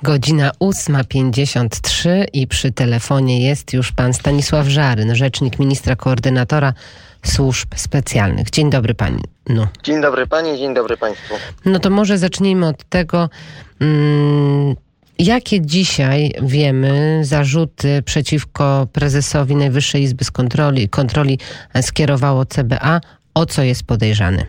Godzina 8:53 i przy telefonie jest już pan Stanisław Żaryn, rzecznik ministra koordynatora służb specjalnych. Dzień dobry panu. Dzień dobry pani, dzień dobry państwu. No to może zacznijmy od tego, jakie dzisiaj wiemy zarzuty przeciwko prezesowi Najwyższej Izby Kontroli skierowało CBA, o co jest podejrzany?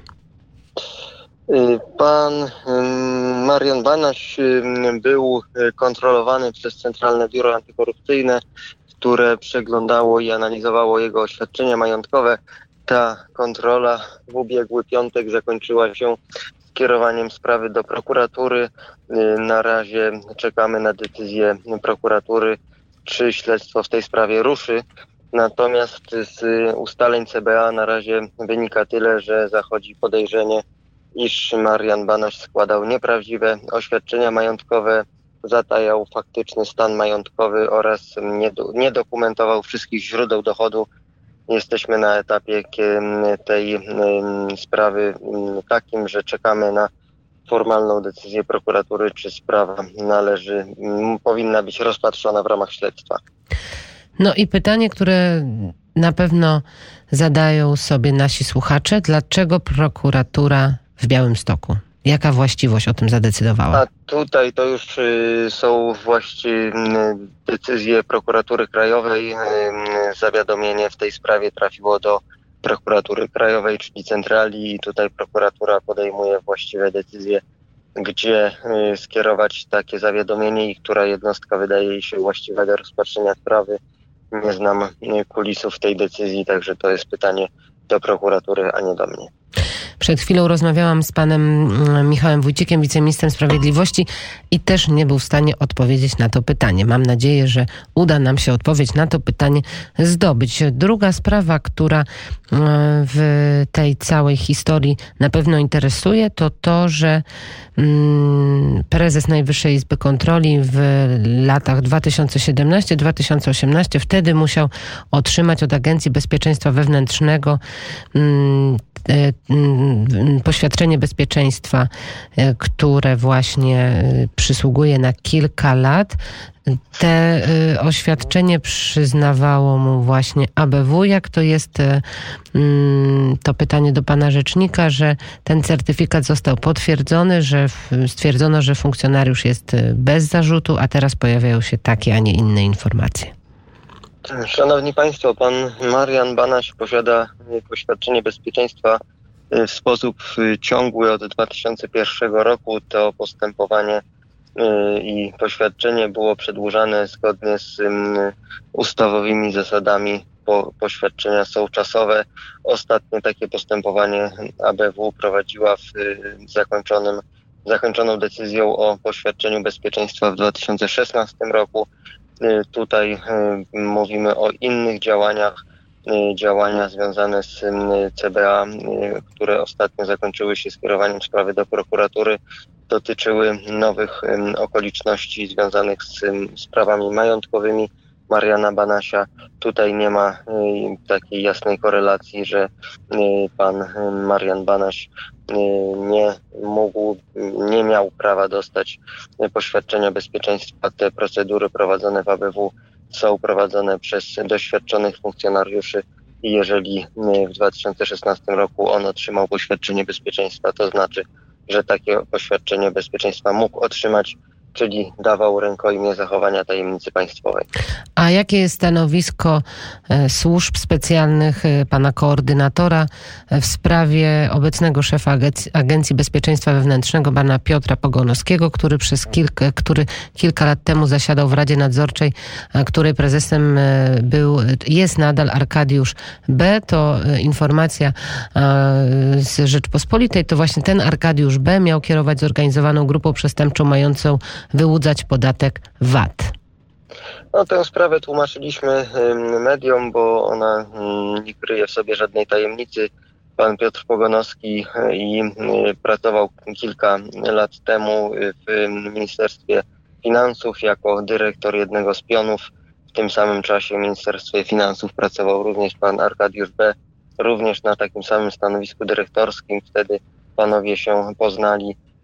Pan Marian Banaś był kontrolowany przez Centralne Biuro Antykorupcyjne, które przeglądało i analizowało jego oświadczenia majątkowe. Ta kontrola w ubiegły piątek zakończyła się skierowaniem sprawy do prokuratury. Na razie czekamy na decyzję prokuratury, czy śledztwo w tej sprawie ruszy. Natomiast z ustaleń CBA na razie wynika tyle, że zachodzi podejrzenie, iż Marian Banaś składał nieprawdziwe oświadczenia majątkowe, zatajał faktyczny stan majątkowy oraz nie dokumentował wszystkich źródeł dochodu. Jesteśmy na etapie tej sprawy takim, że czekamy na formalną decyzję prokuratury, czy sprawa powinna być rozpatrzona w ramach śledztwa. No i pytanie, które na pewno zadają sobie nasi słuchacze, dlaczego prokuratura w Białymstoku? Jaka właściwość o tym zadecydowała? A tutaj to już są decyzje prokuratury krajowej. Zawiadomienie w tej sprawie trafiło do prokuratury krajowej, czyli centrali, i tutaj prokuratura podejmuje właściwe decyzje, gdzie skierować takie zawiadomienie i która jednostka wydaje jej się właściwa do rozpatrzenia sprawy. Nie znam kulisów tej decyzji, także to jest pytanie do prokuratury, a nie do mnie. Przed chwilą rozmawiałam z panem Michałem Wójcikiem, wiceministrem sprawiedliwości, i też nie był w stanie odpowiedzieć na to pytanie. Mam nadzieję, że uda nam się odpowiedź na to pytanie zdobyć. Druga sprawa, która w tej całej historii na pewno interesuje, to to, że prezes Najwyższej Izby Kontroli w latach 2017-2018 wtedy musiał otrzymać od Agencji Bezpieczeństwa Wewnętrznego poświadczenie bezpieczeństwa, które właśnie przysługuje na kilka lat. Te oświadczenie przyznawało mu właśnie ABW. Jak to jest, to pytanie do pana rzecznika, że ten certyfikat został potwierdzony, że stwierdzono, że funkcjonariusz jest bez zarzutu, a teraz pojawiają się takie, a nie inne informacje. Szanowni Państwo, pan Marian Banaś posiada poświadczenie bezpieczeństwa w sposób ciągły od 2001 roku. To postępowanie i poświadczenie było przedłużane zgodnie z ustawowymi zasadami. Poświadczenia są czasowe. Ostatnie takie postępowanie ABW prowadziła zakończoną decyzją o poświadczeniu bezpieczeństwa w 2016 roku. Tutaj mówimy o innych działania związane z CBA, które ostatnio zakończyły się skierowaniem sprawy do prokuratury, dotyczyły nowych okoliczności związanych z sprawami majątkowymi Mariana Banasia. Tutaj nie ma takiej jasnej korelacji, że pan Marian Banaś nie miał prawa dostać poświadczenia bezpieczeństwa. Te procedury prowadzone w ABW są prowadzone przez doświadczonych funkcjonariuszy i jeżeli w 2016 roku on otrzymał poświadczenie bezpieczeństwa, to znaczy, że takie poświadczenie bezpieczeństwa mógł otrzymać, czyli dawał rękojmię zachowania tajemnicy państwowej. A jakie jest stanowisko służb specjalnych, pana koordynatora w sprawie obecnego szefa Agencji Bezpieczeństwa Wewnętrznego, pana Piotra Pogonowskiego, który kilka lat temu zasiadał w Radzie Nadzorczej, której prezesem jest nadal Arkadiusz B. To informacja z Rzeczpospolitej. To właśnie ten Arkadiusz B. miał kierować zorganizowaną grupą przestępczą mającą wyłudzać podatek VAT. No, tę sprawę tłumaczyliśmy mediom, bo ona nie kryje w sobie żadnej tajemnicy. Pan Piotr Pogonowski pracował kilka lat temu w Ministerstwie Finansów jako dyrektor jednego z pionów. W tym samym czasie w Ministerstwie Finansów pracował również pan Arkadiusz B., również na takim samym stanowisku dyrektorskim. Wtedy panowie się poznali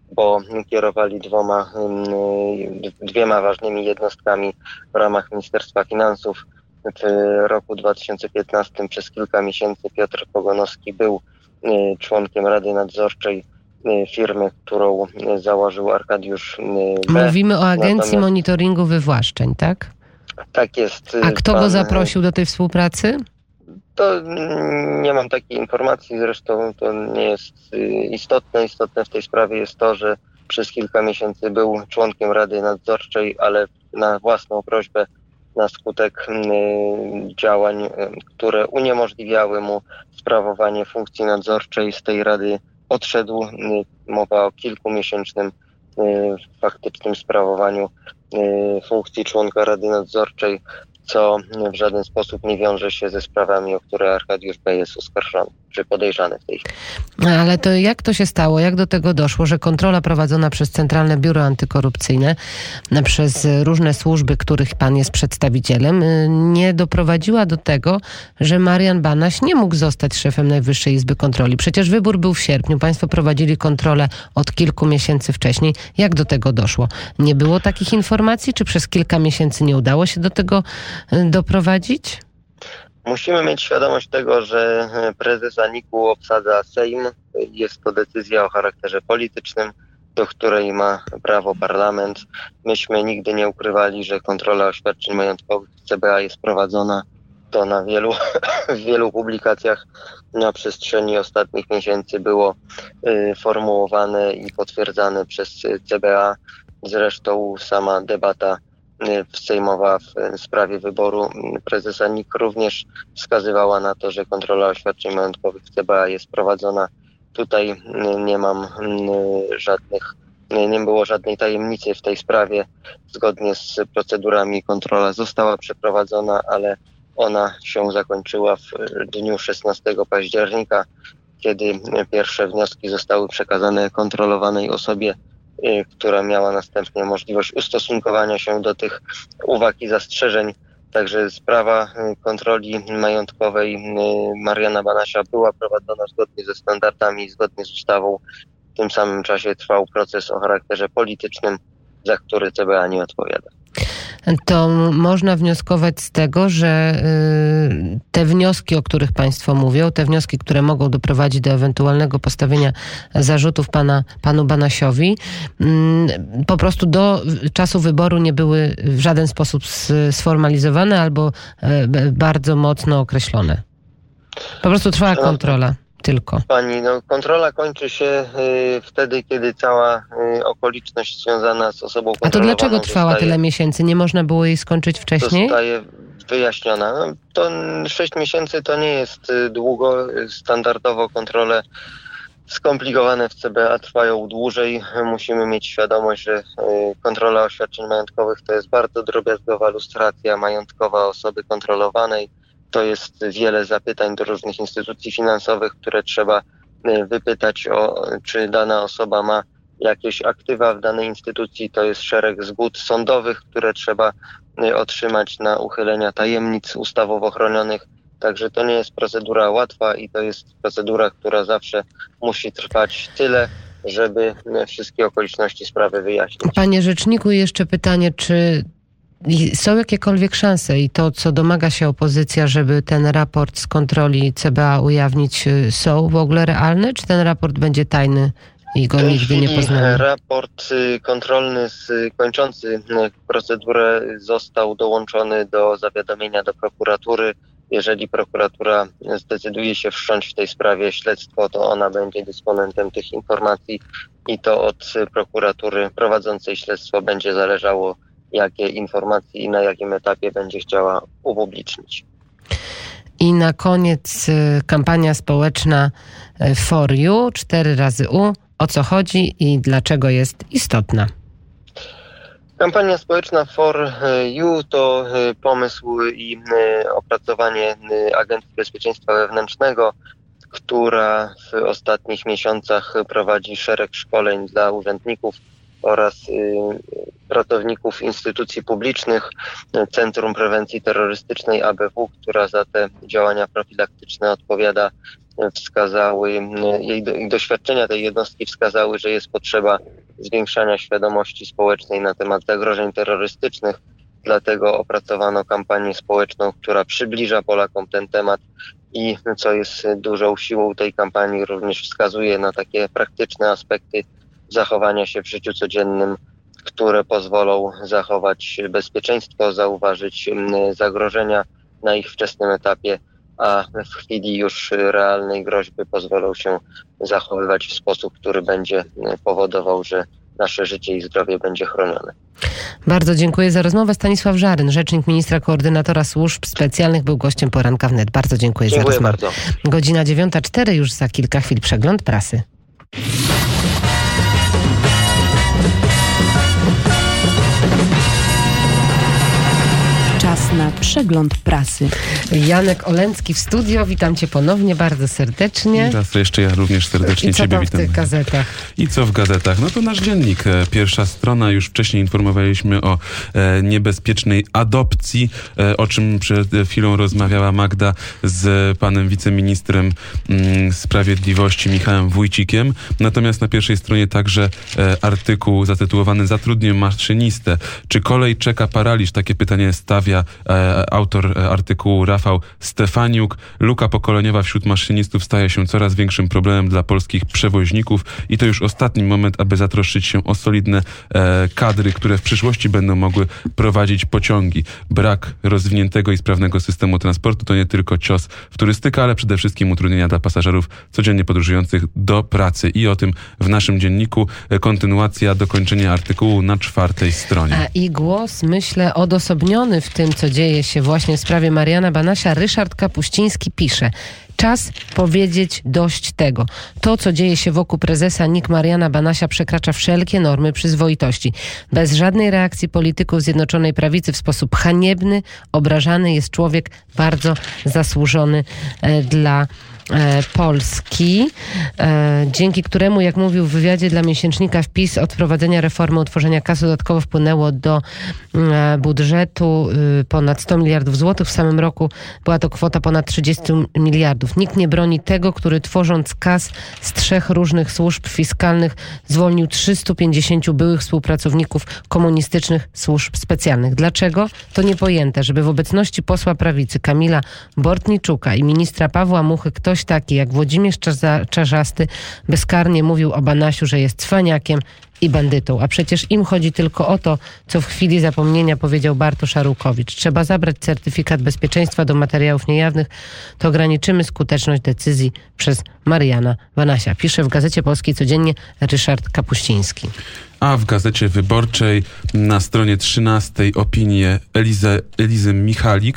bo kierowali dwiema ważnymi jednostkami w ramach Ministerstwa Finansów. W roku 2015 przez kilka miesięcy Piotr Pogonowski był członkiem Rady Nadzorczej firmy, którą założył Arkadiusz B. Mówimy o Agencji Monitoringu Wywłaszczeń, tak? Tak jest. A kto go zaprosił do tej współpracy? To nie mam takiej informacji, zresztą to nie jest istotne. Istotne w tej sprawie jest to, że przez kilka miesięcy był członkiem Rady Nadzorczej, ale na własną prośbę, na skutek działań, które uniemożliwiały mu sprawowanie funkcji nadzorczej, z tej rady odszedł. Mowa o kilkumiesięcznym faktycznym sprawowaniu funkcji członka Rady Nadzorczej, co w żaden sposób nie wiąże się ze sprawami, o które Arkadiusz B. jest oskarżony czy podejrzany w tej chwili. Ale to jak to się stało? Jak do tego doszło, że kontrola prowadzona przez Centralne Biuro Antykorupcyjne, przez różne służby, których pan jest przedstawicielem, nie doprowadziła do tego, że Marian Banaś nie mógł zostać szefem Najwyższej Izby Kontroli? Przecież wybór był w sierpniu. Państwo prowadzili kontrolę od kilku miesięcy wcześniej. Jak do tego doszło? Nie było takich informacji? Czy przez kilka miesięcy nie udało się do tego doprowadzić? Musimy mieć świadomość tego, że prezesa NIK-u obsadza Sejm. Jest to decyzja o charakterze politycznym, do której ma prawo parlament. Myśmy nigdy nie ukrywali, że kontrola oświadczeń majątkowych w CBA jest prowadzona. To w wielu publikacjach na przestrzeni ostatnich miesięcy było formułowane i potwierdzane przez CBA. Zresztą sama debata sejmowa w sprawie wyboru prezesa NIK również wskazywała na to, że kontrola oświadczeń majątkowych w CBA jest prowadzona. Tutaj nie było żadnej tajemnicy w tej sprawie. Zgodnie z procedurami kontrola została przeprowadzona, ale ona się zakończyła w dniu 16 października, kiedy pierwsze wnioski zostały przekazane kontrolowanej osobie, która miała następnie możliwość ustosunkowania się do tych uwag i zastrzeżeń. Także sprawa kontroli majątkowej Mariana Banasia była prowadzona zgodnie ze standardami, zgodnie z ustawą. W tym samym czasie trwał proces o charakterze politycznym, za który CBA nie odpowiada. To można wnioskować z tego, że te wnioski, o których państwo mówią, te wnioski, które mogą doprowadzić do ewentualnego postawienia zarzutów panu Banasiowi, po prostu do czasu wyboru nie były w żaden sposób sformalizowane albo bardzo mocno określone. Po prostu trwała kontrola. Tylko. Pani, kontrola kończy się wtedy, kiedy cała okoliczność związana z osobą kontrolowaną. A to dlaczego trwała tyle miesięcy? Nie można było jej skończyć wcześniej? Zostaje wyjaśniona. To 6 miesięcy to nie jest długo. Standardowo kontrole skomplikowane w CBA trwają dłużej. Musimy mieć świadomość, że kontrola oświadczeń majątkowych to jest bardzo drobiazgowa lustracja majątkowa osoby kontrolowanej. To jest wiele zapytań do różnych instytucji finansowych, które trzeba wypytać, czy dana osoba ma jakieś aktywa w danej instytucji. To jest szereg zgód sądowych, które trzeba otrzymać na uchylenia tajemnic ustawowo chronionych. Także to nie jest procedura łatwa i to jest procedura, która zawsze musi trwać tyle, żeby wszystkie okoliczności sprawy wyjaśnić. Panie rzeczniku, jeszcze pytanie, czy są jakiekolwiek szanse i to, co domaga się opozycja, żeby ten raport z kontroli CBA ujawnić, są w ogóle realne? Czy ten raport będzie tajny i go nigdy nie poznamy? Raport kontrolny kończący procedurę został dołączony do zawiadomienia do prokuratury. Jeżeli prokuratura zdecyduje się wszcząć w tej sprawie śledztwo, to ona będzie dysponentem tych informacji i to od prokuratury prowadzącej śledztwo będzie zależało, jakie informacje i na jakim etapie będzie chciała upublicznić. I na koniec kampania społeczna For You, 4 razy U. O co chodzi i dlaczego jest istotna? Kampania społeczna For You to pomysł i opracowanie Agencji Bezpieczeństwa Wewnętrznego, która w ostatnich miesiącach prowadzi szereg szkoleń dla urzędników oraz pracowników instytucji publicznych. Centrum Prewencji Terrorystycznej ABW, która za te działania profilaktyczne odpowiada, doświadczenia tej jednostki wskazały, że jest potrzeba zwiększania świadomości społecznej na temat zagrożeń terrorystycznych. Dlatego opracowano kampanię społeczną, która przybliża Polakom ten temat i co jest dużą siłą tej kampanii, również wskazuje na takie praktyczne aspekty zachowania się w życiu codziennym, które pozwolą zachować bezpieczeństwo, zauważyć zagrożenia na ich wczesnym etapie, a w chwili już realnej groźby pozwolą się zachowywać w sposób, który będzie powodował, że nasze życie i zdrowie będzie chronione. Bardzo dziękuję za rozmowę. Stanisław Żaryn, rzecznik ministra, koordynatora służb specjalnych, był gościem Poranka Wnet. Bardzo dziękuję za rozmowę. Bardzo. Godzina 9:04, już za kilka chwil przegląd prasy. Czas na przegląd prasy. Janek Olencki w studio, witam cię ponownie bardzo serdecznie. Raz jeszcze ja również serdecznie ciebie witam. I co tam w tych gazetach? I co w gazetach? No to nasz dziennik, pierwsza strona. Już wcześniej informowaliśmy o niebezpiecznej adopcji, o czym przed chwilą rozmawiała Magda z panem wiceministrem sprawiedliwości Michałem Wójcikiem. Natomiast na pierwszej stronie także artykuł zatytułowany "Zatrudnię maszynistę. Czy kolej czeka paraliż?" Takie pytanie stawia autor artykułu Rafał Stefaniuk. Luka pokoleniowa wśród maszynistów staje się coraz większym problemem dla polskich przewoźników i to już ostatni moment, aby zatroszczyć się o solidne kadry, które w przyszłości będą mogły prowadzić pociągi. Brak rozwiniętego i sprawnego systemu transportu to nie tylko cios w turystykę, ale przede wszystkim utrudnienia dla pasażerów codziennie podróżujących do pracy. I o tym w naszym dzienniku. Kontynuacja, dokończenie artykułu na 4. stronie. I głos, myślę, odosobniony w tym, co dzieje się właśnie w sprawie Mariana Banasia. Ryszard Kapuściński pisze: czas powiedzieć dość tego. To, co dzieje się wokół prezesa NIK Mariana Banasia, przekracza wszelkie normy przyzwoitości. Bez żadnej reakcji polityków Zjednoczonej Prawicy w sposób haniebny obrażany jest człowiek bardzo zasłużony dla Polski, dzięki któremu, jak mówił w wywiadzie dla miesięcznika Wpis, od wprowadzenia reformy utworzenia kasy dodatkowo wpłynęło do budżetu ponad 100 miliardów złotych. W samym roku była to kwota ponad 30 miliardów. Nikt nie broni tego, który tworząc kas z 3 różnych służb fiskalnych zwolnił 350 byłych współpracowników komunistycznych służb specjalnych. Dlaczego? To niepojęte, żeby w obecności posła prawicy Kamila Bortniczuka i ministra Pawła Muchy ktoś taki jak Włodzimierz Czarzasty bezkarnie mówił o Banasiu, że jest cwaniakiem i bandytą. A przecież im chodzi tylko o to, co w chwili zapomnienia powiedział Bartosz Arłukowicz. Trzeba zabrać certyfikat bezpieczeństwa do materiałów niejawnych, to ograniczymy skuteczność decyzji przez Mariana Banasia. Pisze w Gazecie Polskiej codziennie Ryszard Kapuściński. A w Gazecie Wyborczej na stronie 13 opinię Elizy Michalik,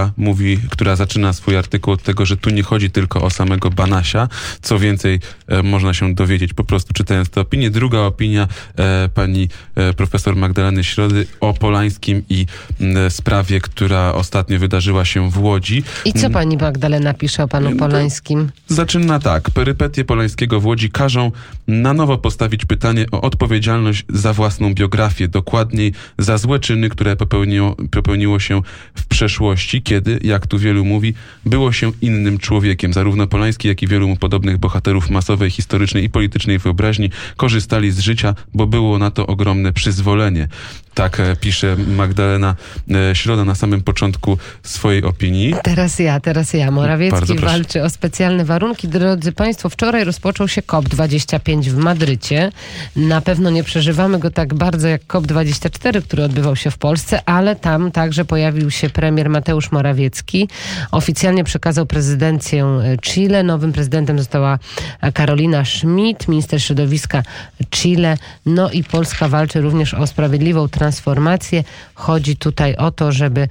która zaczyna swój artykuł od tego, że tu nie chodzi tylko o samego Banasia. Co więcej, można się dowiedzieć po prostu czytając tę opinię. Druga opinia pani profesor Magdaleny Środy o Polańskim i sprawie, która ostatnio wydarzyła się w Łodzi. I co pani Magdalena pisze o panu Polańskim? Zaczyna tak. Perypetie Polańskiego w Łodzi każą na nowo postawić pytanie o odpowiedzialność za własną biografię, dokładniej za złe czyny, które popełniło się w przeszłości, kiedy, jak tu wielu mówi, było się innym człowiekiem. Zarówno Polański, jak i wielu mu podobnych bohaterów masowej, historycznej i politycznej wyobraźni korzystali z życia, bo było na to ogromne przyzwolenie. Tak pisze Magdalena Środa na samym początku swojej opinii. Teraz ja. Morawiecki walczy o specjalne warunki. Drodzy Państwo, wczoraj rozpoczął się COP25 w Madrycie. Na pewno nie przeżywamy go tak bardzo jak COP24, który odbywał się w Polsce, ale tam także pojawił się premier Mateusz Morawiecki. Oficjalnie przekazał prezydencję Chile. Nowym prezydentem została Carolina Schmidt, minister środowiska Chile. No i Polska walczy również o sprawiedliwą transformację. Chodzi tutaj o to, żeby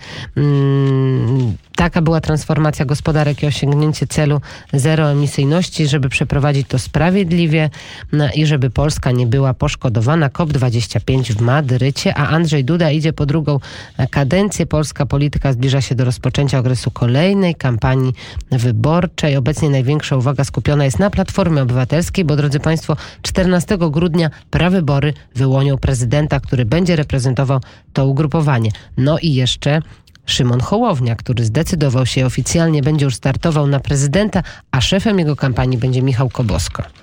taka była transformacja gospodarek i osiągnięcie celu zeroemisyjności, żeby przeprowadzić to sprawiedliwie i żeby Polska nie była poszkodowana. COP25 w Madrycie, a Andrzej Duda idzie po drugą kadencję. Polska polityka zbliża się do rozpoczęcia okresu kolejnej kampanii wyborczej. Obecnie największa uwaga skupiona jest na Platformie Obywatelskiej, bo drodzy Państwo, 14 grudnia prawybory wyłonią prezydenta, który będzie reprezentował to ugrupowanie. No i jeszcze Szymon Hołownia, który zdecydował się oficjalnie, będzie już startował na prezydenta, a szefem jego kampanii będzie Michał Kobosko.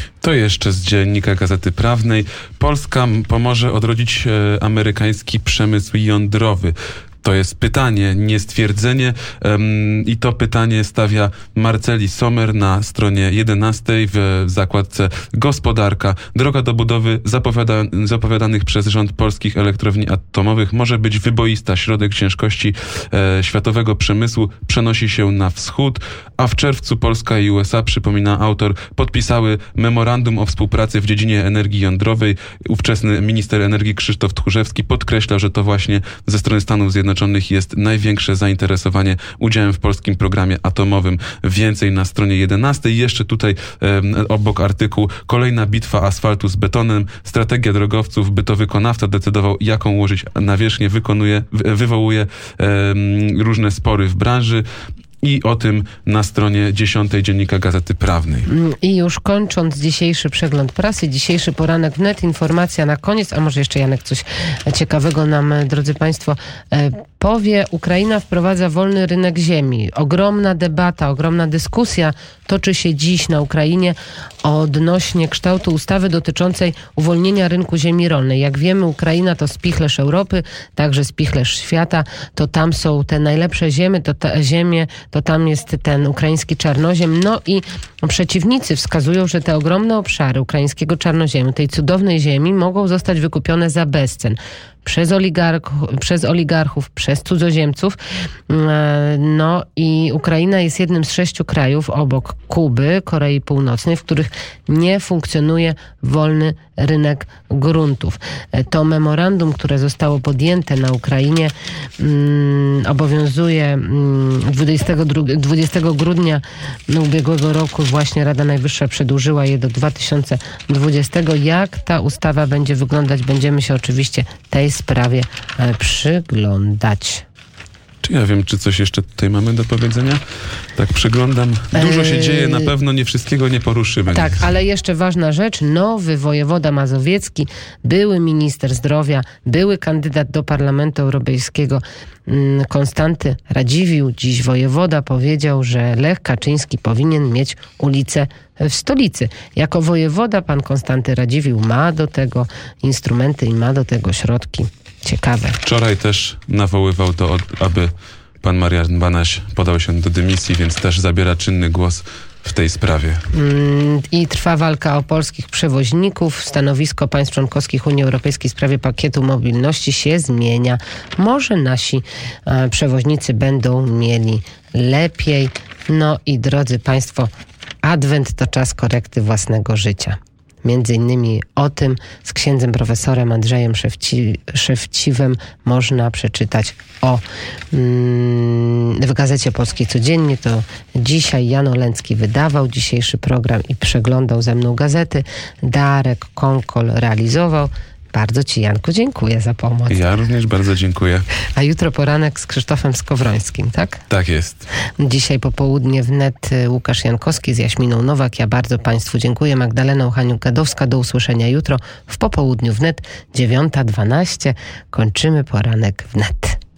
To jeszcze z dziennika Gazety Prawnej. Polska pomoże odrodzić amerykański przemysł jądrowy. To jest pytanie, nie stwierdzenie, i to pytanie stawia Marceli Sommer na stronie 11 w zakładce Gospodarka. Droga do budowy zapowiadanych przez rząd polskich elektrowni atomowych może być wyboista. Środek ciężkości światowego przemysłu przenosi się na wschód, a w czerwcu Polska i USA, przypomina autor, podpisały memorandum o współpracy w dziedzinie energii jądrowej. Ówczesny minister energii Krzysztof Tchórzewski podkreślał, że to właśnie ze strony Stanów Zjednoczonych jest największe zainteresowanie udziałem w polskim programie atomowym. Więcej na stronie 11. I jeszcze tutaj obok artykuł: kolejna bitwa asfaltu z betonem. Strategia drogowców, by to wykonawca decydował, jaką ułożyć nawierzchnię, wywołuje różne spory w branży. I o tym na stronie 10 dziennika Gazety Prawnej. I już kończąc dzisiejszy przegląd prasy, dzisiejszy poranek wnet, informacja na koniec, a może jeszcze Janek coś ciekawego nam, drodzy Państwo, powie. Ukraina wprowadza wolny rynek ziemi. Ogromna debata, ogromna dyskusja toczy się dziś na Ukrainie odnośnie kształtu ustawy dotyczącej uwolnienia rynku ziemi rolnej. Jak wiemy, Ukraina to spichlerz Europy, także spichlerz świata. To tam są te najlepsze ziemie, to tam jest ten ukraiński czarnoziem. No i przeciwnicy wskazują, że te ogromne obszary ukraińskiego czarnoziemu, tej cudownej ziemi, mogą zostać wykupione za bezcen. Przez oligarchów, przez cudzoziemców. No i Ukraina jest jednym z 6 krajów obok Kuby, Korei Północnej, w których nie funkcjonuje wolny rynek gruntów. To memorandum, które zostało podjęte na Ukrainie, obowiązuje 20 grudnia ubiegłego roku. Właśnie Rada Najwyższa przedłużyła je do 2020. Jak ta ustawa będzie wyglądać, będziemy się oczywiście tej sprawie przyglądać. Czy ja wiem, czy coś jeszcze tutaj mamy do powiedzenia? Tak przyglądam. Dużo się dzieje, na pewno nie wszystkiego nie poruszymy. Tak, ale jeszcze ważna rzecz. Nowy wojewoda mazowiecki, były minister zdrowia, były kandydat do Parlamentu Europejskiego Konstanty Radziwiłł, dziś wojewoda, powiedział, że Lech Kaczyński powinien mieć ulicę w stolicy. Jako wojewoda pan Konstanty Radziwiłł ma do tego instrumenty i ma do tego środki. Ciekawe. Wczoraj też nawoływał aby pan Marian Banaś podał się do dymisji, więc też zabiera czynny głos w tej sprawie. I trwa walka o polskich przewoźników. Stanowisko państw członkowskich Unii Europejskiej w sprawie pakietu mobilności się zmienia. Może nasi przewoźnicy będą mieli lepiej. No i drodzy Państwo, Adwent to czas korekty własnego życia. Między innymi o tym z księdzem profesorem Andrzejem Szewciwem można przeczytać w Gazecie Polskiej Codziennie. To dzisiaj Jan Oleński wydawał dzisiejszy program i przeglądał ze mną gazety. Darek Konkol realizował. Bardzo Ci, Janku, dziękuję za pomoc. Ja również bardzo dziękuję. A jutro poranek z Krzysztofem Skowrońskim, tak? Tak jest. Dzisiaj popołudnie wnet Łukasz Jankowski z Jaśminą Nowak. Ja bardzo Państwu dziękuję. Magdalena Uchaniuk-Gadowska. Do usłyszenia jutro w popołudniu wnet 9:12. Kończymy poranek wnet.